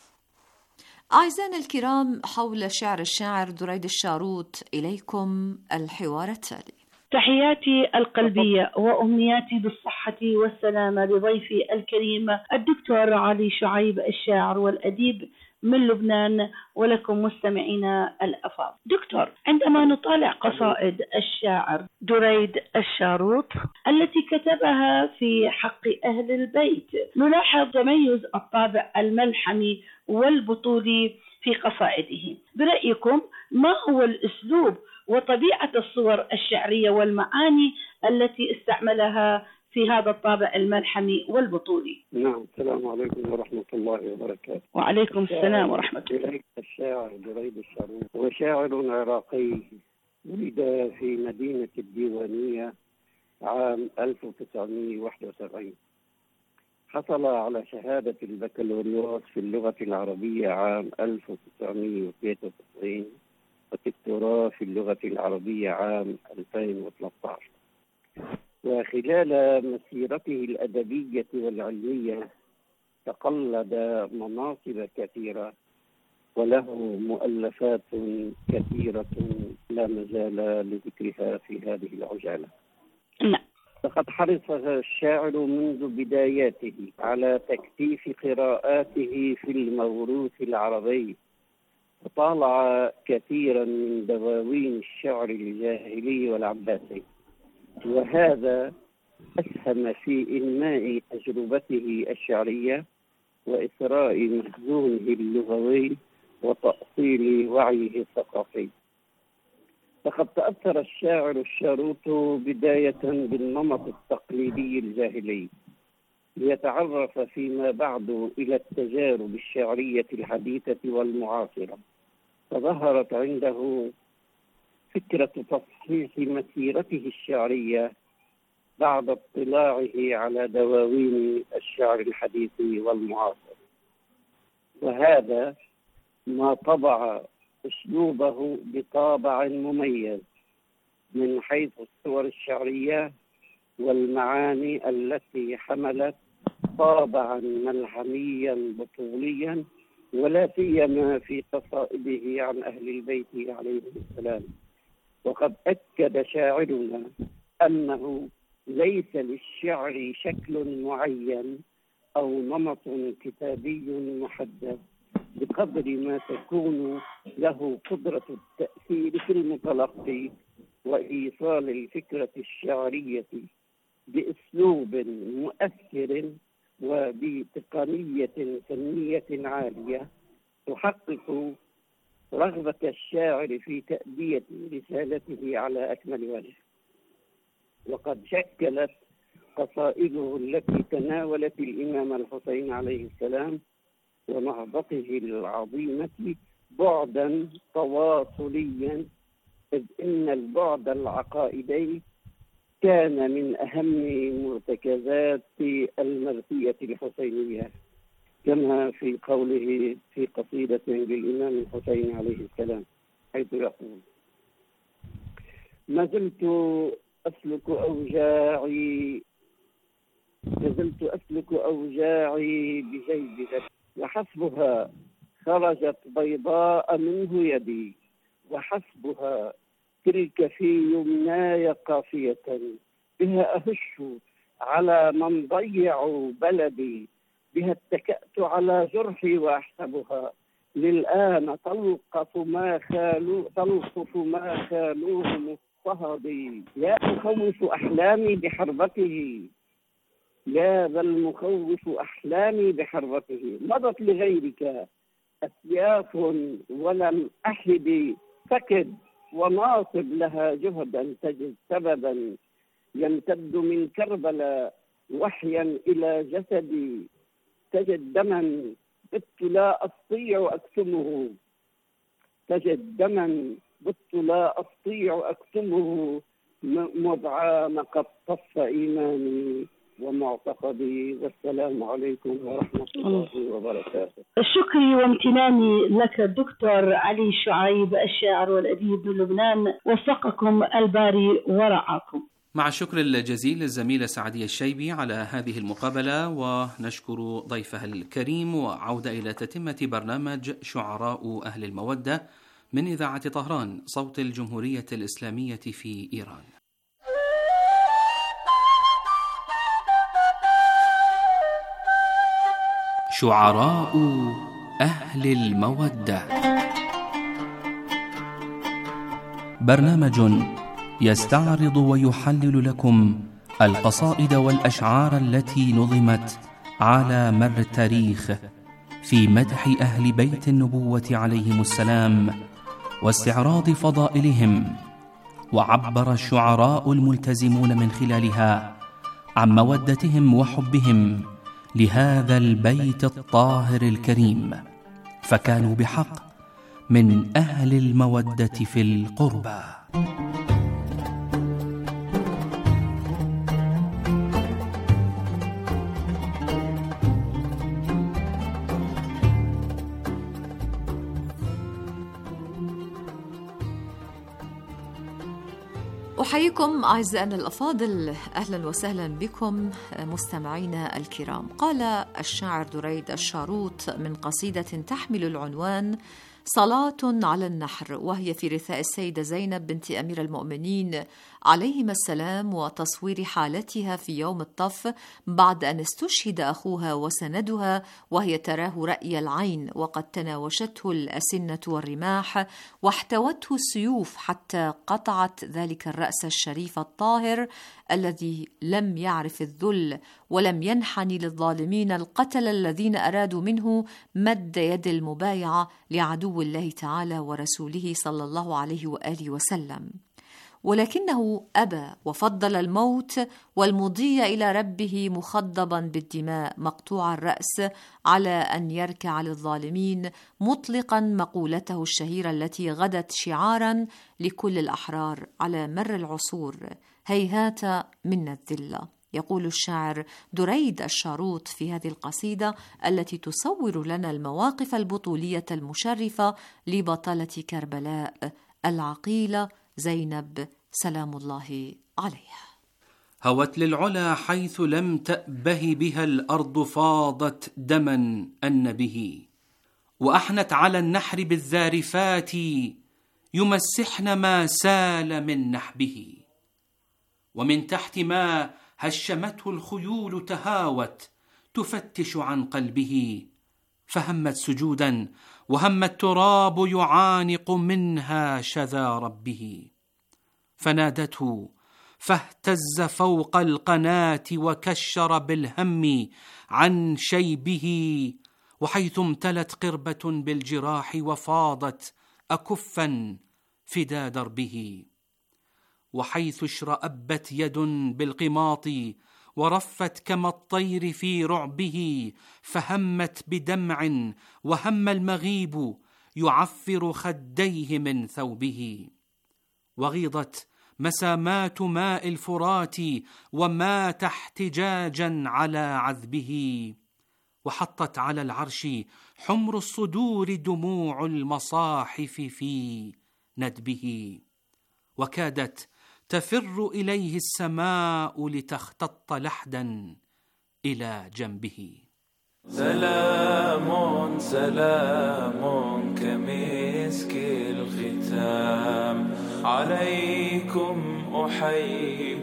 أعزائنا الكرام، حول شعر الشاعر دريد الشاروط إليكم الحوار التالي. تحياتي القلبية وأمنياتي بالصحة والسلامة لضيفي الكريم الدكتور علي شعيب، الشاعر والأديب من لبنان، ولكم مستمعينا الأفاضل. دكتور، عندما نطالع قصائد الشاعر دريد الشاروط التي كتبها في حق أهل البيت، نلاحظ تميز الطابع الملحمي والبطولي في قصائده. برأيكم ما هو الأسلوب وطبيعة الصور الشعرية والمعاني التي استعملها في هذا الطابع الملحمي والبطولي؟ نعم، السلام عليكم ورحمة الله وبركاته. وعليكم السلام ورحمة الله. الشاعر دريد الشاروط هو شاعر عراقي، ولد في مدينة الديوانية عام ألف وتسعمائة وواحد وسبعين. حصل على شهادة البكالوريوس في اللغة العربية عام ألف وتسعمائة وثلاثة وتسعين، والدكتوراه في اللغة العربية عام ألفين وثلاثة عشر. وخلال مسيرته الأدبية والعلمية تقلد مناصب كثيرة، وله مؤلفات كثيرة لا مجال لذكرها في هذه العجالة. نعم. لقد حرص الشاعر منذ بداياته على تكثيف قراءاته في الموروث العربي، وطالع كثيرا من دواوين الشعر الجاهلي والعباسي، وهذا أسهم في إنماء تجربته الشعرية وإثراء مخزونه اللغوي وتأصيل وعيه الثقافي. لقد تأثر الشاعر الشاروط بداية بالنمط التقليدي الجاهلي، ليتعرف فيما بعد إلى التجارب الشعرية الحديثة والمعاصرة، فظهرت عنده فكرة تصحيح مسيرته الشعرية بعد اطلاعه على دواوين الشعر الحديث والمعاصر، وهذا ما طبع أسلوبه بطابع مميز من حيث الصور الشعرية والمعاني التي حملت طابعا ملحميا بطوليا ولا سيما في قصائده عن أهل البيت عليهم السلام. وقد أكد شاعرنا أنه ليس للشعر شكل معين أو نمط كتابي محدد بقدر ما تكون له قدرة التأثير في المتلقي وإيصال الفكرة الشعرية بأسلوب مؤثر وبتقنية فنية عالية تحقق رغبة الشاعر في تأدية رسالته على أكمل وجه. وقد شكلت قصائده التي تناولت الإمام الحسين عليه السلام ونهضته العظيمة بعدا تواصليا، إذ إن البعد العقائدي كان من أهم مرتكزات المرثية الحسينية، كما في قوله في قصيدة للإمام الحسين عليه السلام حيث يقول: ما زلت أسلك أوجاعي ما زلت أسلك أوجاعي بجيب ذكي، وحسبها خرجت بيضاء منه يدي، وحسبها تلك في يمناي قافية، بها أهش على من ضيعوا بلدي، بها اتكأت على جرحي وأحسبها للآن تلقف ما خالو تلقف ما خالوه مضطهدي، يا مخوف أحلامي بحربته، يا ذا المخوف أحلامي بحربته، مضت لغيرك أسياف ولم أحد فكد، وناصب لها جهدا تجد سببا، يمتد من كربلاء وحيا إلى جسدي، تجد دما بت لا أستطيع أكتمه، تجد دما بت لا أستطيع أكتمه، مضعان قد طف إيماني ومعتقدي. والسلام عليكم ورحمة الله وبركاته. شكري وامتناني لك دكتور علي شعيب الشاعر والأديب من لبنان، وفقكم الباري ورعاكم. مع الشكر الجزيل للزميلة سعدية الشيبي على هذه المقابلة، ونشكر ضيفها الكريم، وعودة إلى تتمة برنامج شعراء أهل المودة من إذاعة طهران صوت الجمهورية الإسلامية في إيران. شعراء أهل المودة، برنامج يستعرض ويحلل لكم القصائد والأشعار التي نظمت على مر التاريخ في مدح أهل بيت النبوة عليهم السلام واستعراض فضائلهم، وعبر الشعراء الملتزمون من خلالها عن مودتهم وحبهم لهذا البيت الطاهر الكريم، فكانوا بحق من أهل المودة في القربى. أحييكم أعزائنا الأفاضل، أهلا وسهلا بكم مستمعينا الكرام. قال الشاعر دريد الشاروط من قصيدة تحمل العنوان صلاة على النحر، وهي في رثاء السيدة زينب بنت أمير المؤمنين عليهما السلام، وتصوير حالتها في يوم الطف بعد أن استشهد أخوها وسندها، وهي تراه رأي العين، وقد تناوشته الأسنة والرماح واحتوته السيوف حتى قطعت ذلك الرأس الشريف الطاهر الذي لم يعرف الذل ولم ينحني للظالمين القتل الذين أرادوا منه مد يد المبايعة لعدو الله تعالى ورسوله صلى الله عليه وآله وسلم، ولكنه أبى وفضل الموت والمضي إلى ربه مخضبا بالدماء مقطوع الرأس على أن يركع للظالمين، مطلقا مقولته الشهيرة التي غدت شعارا لكل الأحرار على مر العصور: هيهات من الذلة. يقول الشاعر دريد الشاروط في هذه القصيدة التي تصور لنا المواقف البطولية المشرفة لبطلة كربلاء العقيلة زينب سلام الله عليها: هوت للعلا حيث لم تأبه بها الأرض، فاضت دما أن به، وأحنت على النحر بالذارفات يمسحن ما سال من نحبه. ومن تحت ما هشمته الخيول تهاوت تفتش عن قلبه، فهمت سجودا وهم التراب يعانق منها شذا ربه. فنادته فاهتز فوق القناة وكشر بالهم عن شيبه، وحيث امتلت قربة بالجراح وفاضت أكفا فدا دربه، وحيث اشرأبت يد بالقماط ورفت كما الطير في رعبه، فهمت بدمع وهم المغيب يعفر خديه من ثوبه. وغيضت مسامات ماء الفرات ومات احتجاجا على عذبه، وحطت على العرش حمر الصدور دموع المصاحف في ندبه، وكادت تفر إليه السماء لتختط لحدا إلى جنبه. سلام سلام كمسك الختام عليكم أحيي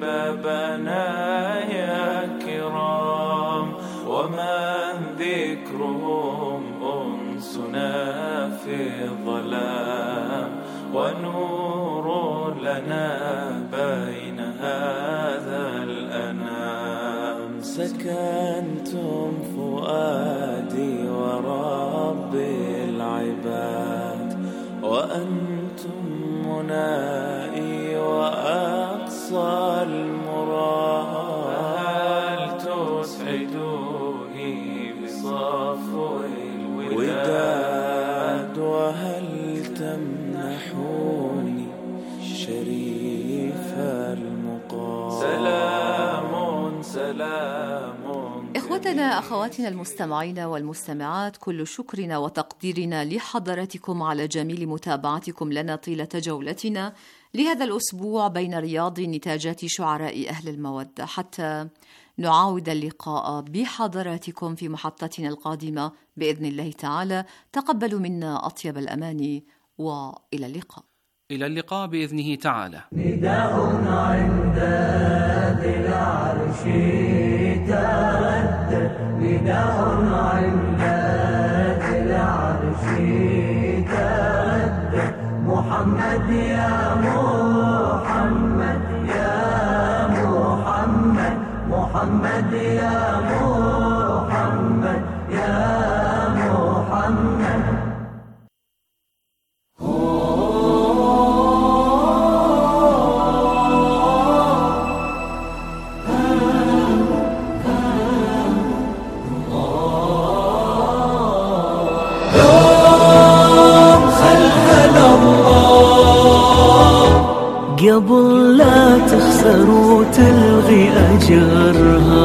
بنايا كرام، ومن ذكرهم أنسنا في الظلام، ونور لنا بين هذا الأنام. سكنتم فؤادي ورب العباد، وأنتم منائي وأقصى المراد. هل تسعدوني بصفو الوداد، وهل تمنحوني شريف المقام. سلام سلام. إخوتنا أخواتنا المستمعين والمستمعات، كل شكرنا وتقديرنا لحضراتكم على جميل متابعتكم لنا طيلة جولتنا لهذا الأسبوع بين رياض نتاجات شعراء أهل المودة، حتى نعاود اللقاء بحضراتكم في محطتنا القادمة بإذن الله تعالى. تقبلوا منا أطيب الأماني وإلى اللقاء. إلى اللقاء بإذنه تعالى. نداء عند ذي العرش تردد، نداء عند ذي العرش تردد. محمد يا محمد يا محمد، محمد يا محمد يا محمد. قبل لا تخسر وتلغي أجرها،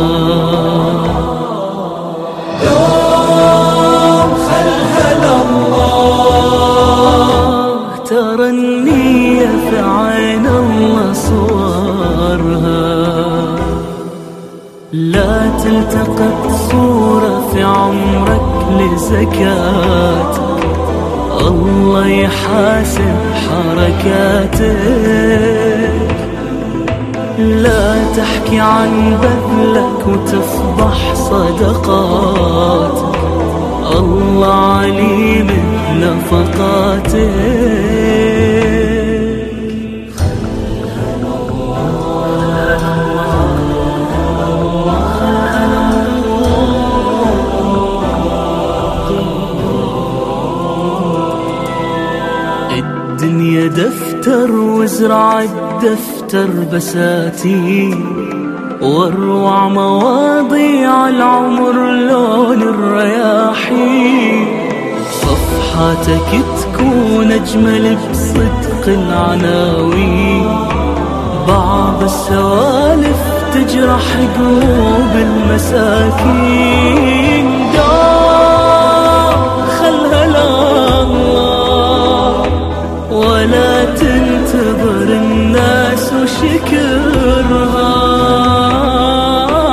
دوم خلها الله، ترى النية في عين الله صورها. لا تلتقط صورة في عمرك لزكاة، الله يحاسب حركاتك. لا تحكي عن بذلك وتفضح صدقاتك، الله عليم بنفقاتك. الدنيا دفتر وازرع الدفتر بساتين، واروع مواضيع العمر لون الرياحين. صفحاتك تكون اجمل بصدق العناوين، بعض السوالف تجرح قلوب المساكين. دار خلها لله، ولا تنتظر الناس وشكرها.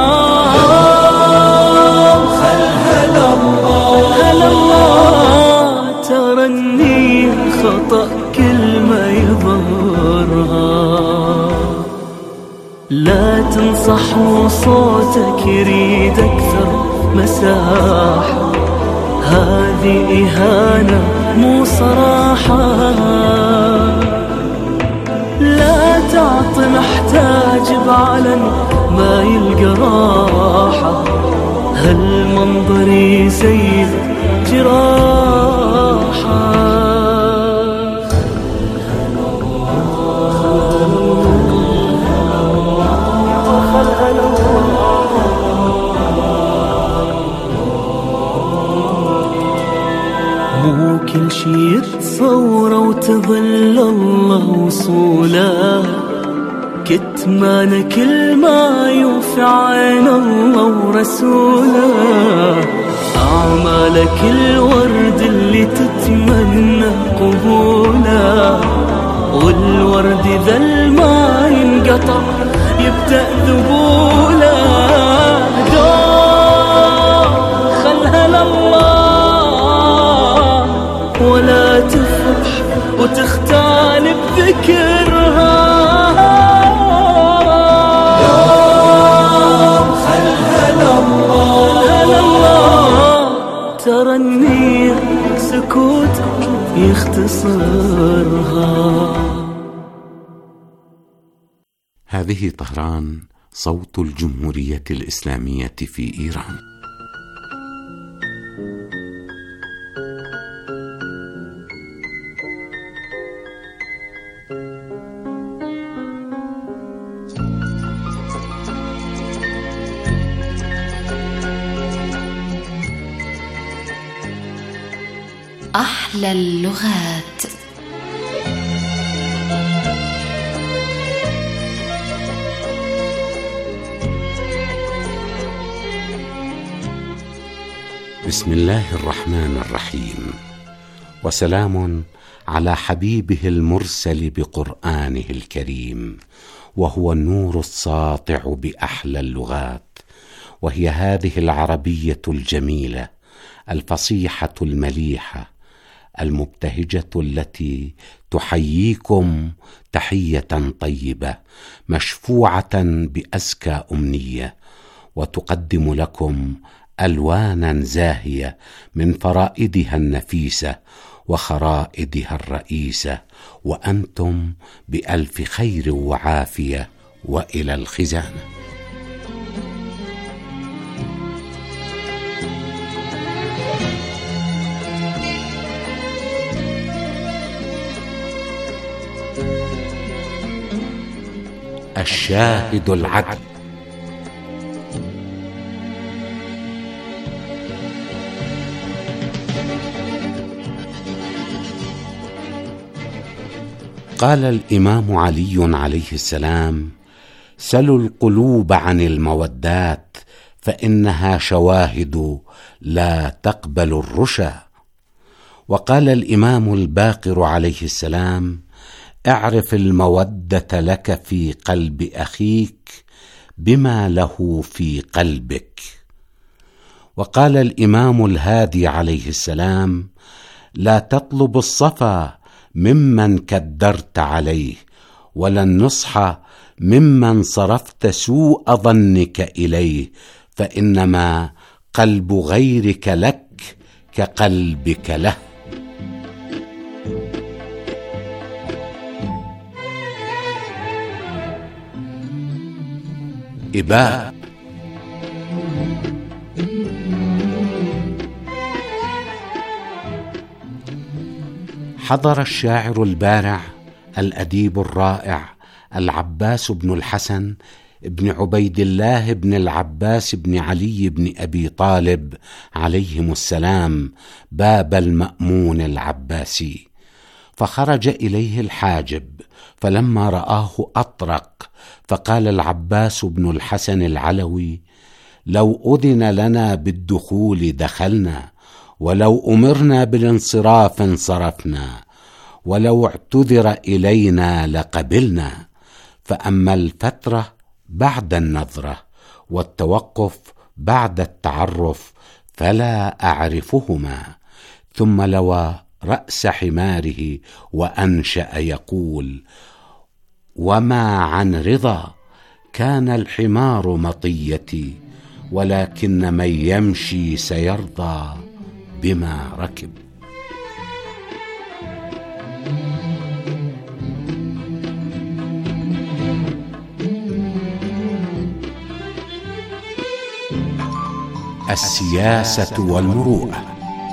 خلها لله، خطأ كلمة يضرها. لا تنصح وصوتك يريد أكثر مساحة، هذه إهانة مو صراحة. لا تعطي محتاج بعلن ما يلقى راحة، هالمنظر يزيد جراحة. مو كل شي يتصور وتظل الله وصوله، كتمان كل ما يوفي عين الله ورسوله. أعمالك الورد اللي تتمنى قبوله، والورد ذا ما ينقطع يبدأ ذبوله. خلها لله ولا تفرح وتختال بذكرها. خلها لله ترى النية سكوتك يختصرها. هذه طهران، صوت الجمهورية الإسلامية في إيران. أحلى اللغات. بسم الله الرحمن الرحيم، وسلام على حبيبه المرسل بقرآنه الكريم، وهو النور الساطع بأحلى اللغات، وهي هذه العربية الجميلة الفصيحة المليحة المبتهجة التي تحييكم تحية طيبة مشفوعة بأزكى أمنية، وتقدم لكم ألوانا زاهية من فرائدها النفيسة وخرائدها الرئيسة، وأنتم بألف خير وعافية وإلى الخزانة. الشاهد العدل. قال الإمام علي عليه السلام: سلوا القلوب عن المودات فإنها شواهد لا تقبل الرشا. وقال الإمام الباقر عليه السلام: اعرف المودة لك في قلب أخيك بما له في قلبك. وقال الإمام الهادي عليه السلام: لا تطلب الصفا ممن كدرت عليه، ولا النصح ممن صرفت سوء ظنك إليه، فإنما قلب غيرك لك كقلبك له. إباء. حضر الشاعر البارع الأديب الرائع العباس بن الحسن بن عبيد الله بن العباس بن علي بن أبي طالب عليهم السلام باب المأمون العباسي، فخرج إليه الحاجب، فلما رآه أطرق، فقال العباس بن الحسن العلوي: لو أذن لنا بالدخول دخلنا، ولو أمرنا بالانصراف انصرفنا، ولو اعتذر إلينا لقبلنا. فأما الفترة بعد النظرة والتوقف بعد التعرف فلا أعرفهما. ثم لوى رأس حماره وأنشأ يقول: وما عن رضا كان الحمار مطيتي، ولكن من يمشي سيرضى بما ركب. السياسة والمروءة.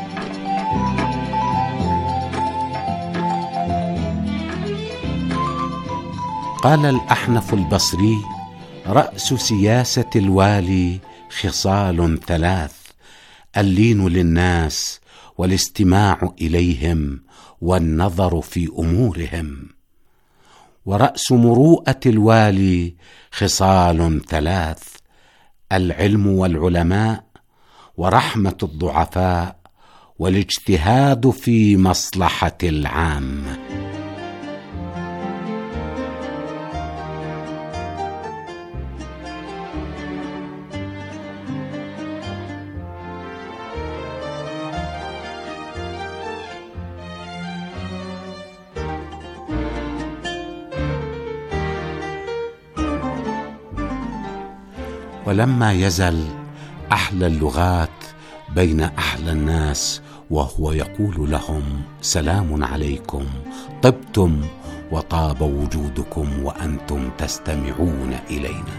قال الأحنف البصري: رأس سياسة الوالي خصال ثلاث: اللين للناس، والاستماع إليهم، والنظر في أمورهم. ورأس مروءة الوالي خصال ثلاث: العلم والعلماء، ورحمة الضعفاء، والاجتهاد في مصلحة العامة. ولما يزل أحلى اللغات بين أحلى الناس وهو يقول لهم: سلام عليكم، طبتم وطاب وجودكم وأنتم تستمعون إلينا.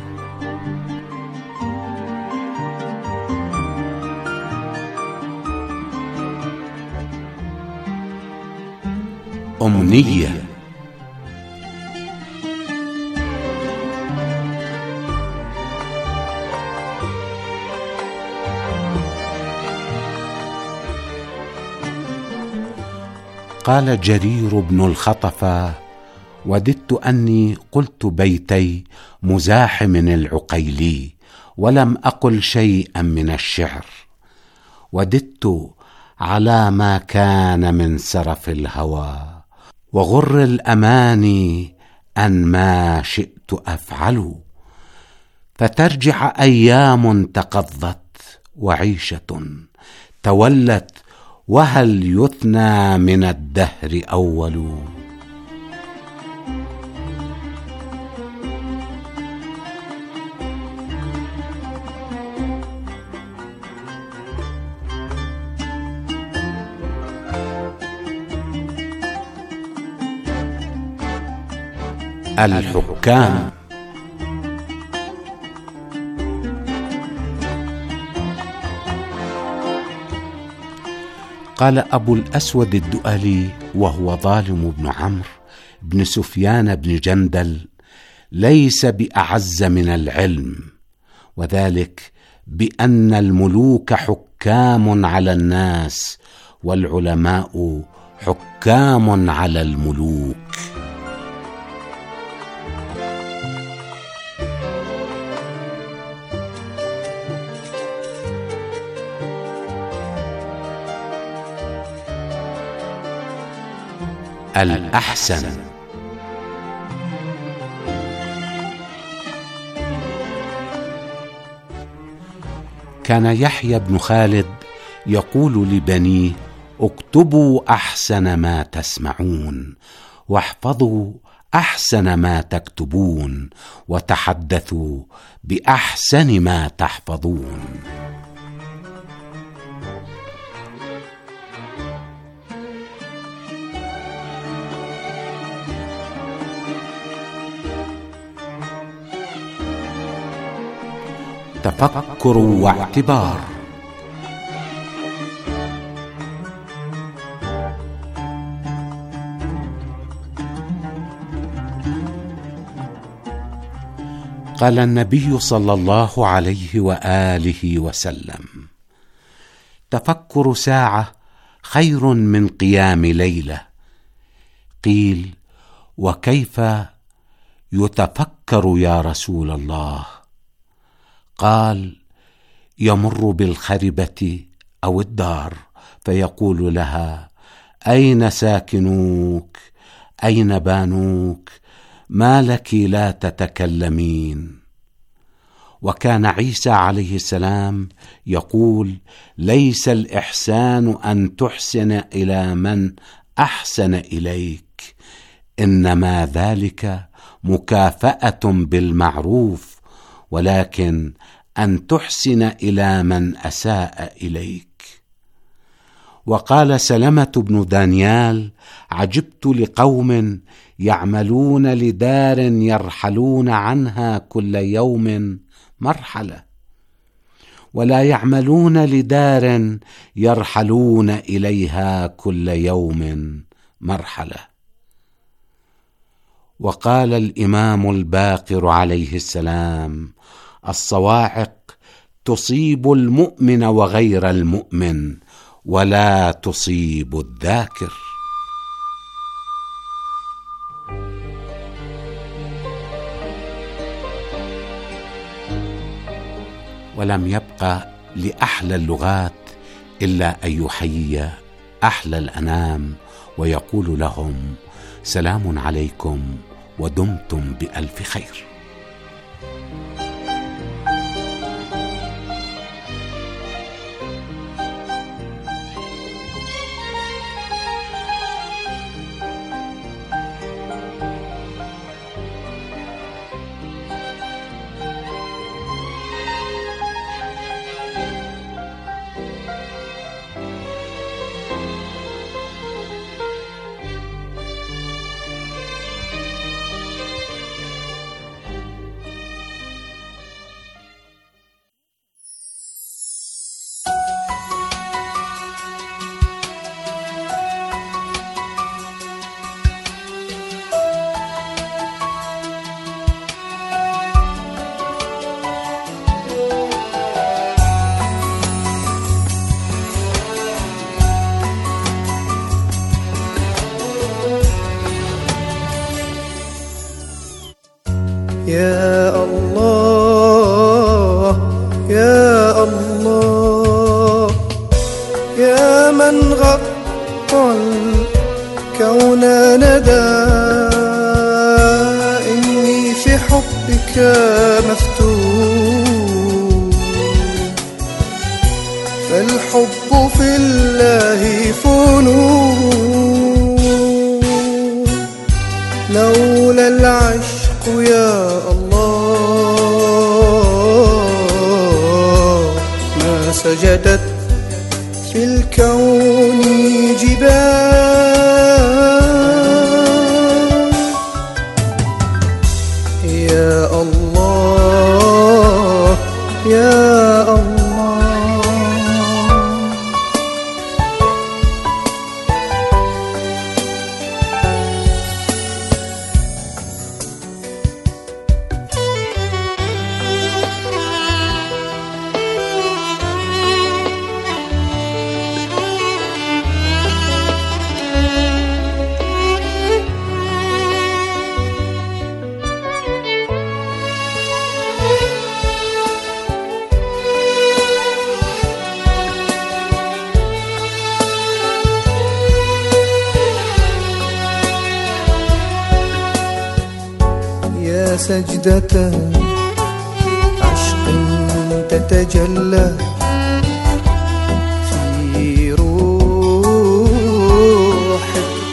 أمنية. قال جرير بن الخطفة: وددت أني قلت بيتي مزاحم العقيلي ولم أقل شيئا من الشعر، وددت على ما كان من سرف الهوى وغر الأماني أن ما شئت أفعل، فترجع أيام تقضت وعيشة تولت، وهل يثنى من الدهر أول. الحكام. قال أبو الأسود الدؤلي وهو ظالم بن عمرو بن سفيان بن جندل: ليس بأعز من العلم، وذلك بأن الملوك حكام على الناس، والعلماء حكام على الملوك. الأحسن. كان يحيى بن خالد يقول لبنيه: اكتبوا أحسن ما تسمعون، واحفظوا أحسن ما تكتبون، وتحدثوا بأحسن ما تحفظون. تفكر واعتبار. قال النبي صلى الله عليه وآله وسلم: تفكر ساعة خير من قيام ليلة. قيل: وكيف يتفكر يا رسول الله؟ قال: يمر بالخربة أو الدار فيقول لها: أين ساكنوك؟ أين بانوك؟ ما لك لا تتكلمين؟ وكان عيسى عليه السلام يقول: ليس الإحسان أن تحسن إلى من أحسن إليك، إنما ذلك مكافأة بالمعروف، ولكن أن تحسن إلى من أساء إليك. وقال سلمة بن دانيال: عجبت لقوم يعملون لدار يرحلون عنها كل يوم مرحلة، ولا يعملون لدار يرحلون إليها كل يوم مرحلة. وقال الإمام الباقر عليه السلام: الصواعق تصيب المؤمن وغير المؤمن، ولا تصيب الذاكر. ولم يبقى لأحلى اللغات إلا أن يحيي أحلى الأنام ويقول لهم: سلام عليكم ودمتم بألف خير. يا الله يا الله يا من غطى الكون ندى، إني في حبك مفتون، فالحب في الله فنون، لولا العشق يا الله ما سجدت في الكون جبال. يا الله يا الله سجدة عشق تتجلى في روح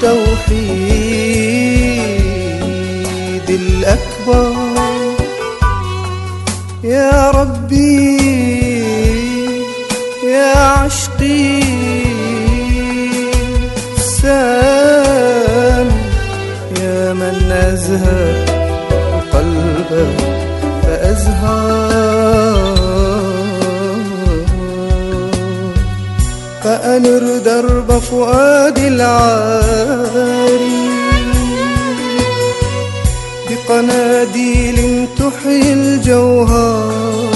التوحيد الأكبر. يا ربي يا عشقي سام، يا من أزهى قلبه فأزهار، فأنر درب فؤادي العاري بقناديل تحيي الجوهر.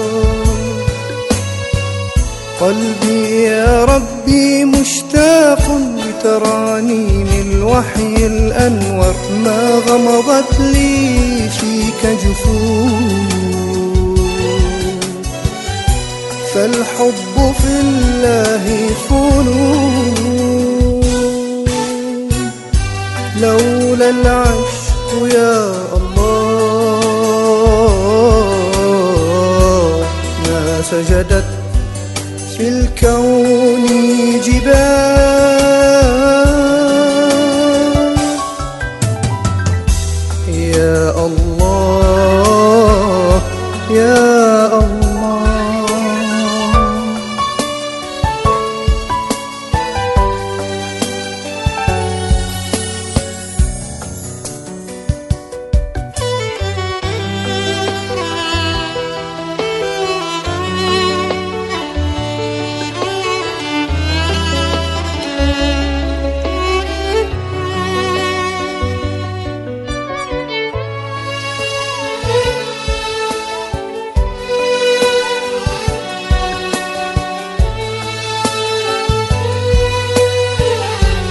قلبي يا ربي مشتاق لترانيم الوحي الأنور، ما غمضت لي فيك جفون، فالحب في الله فنون، لولا العشق يا الله سجدت في الكون جبال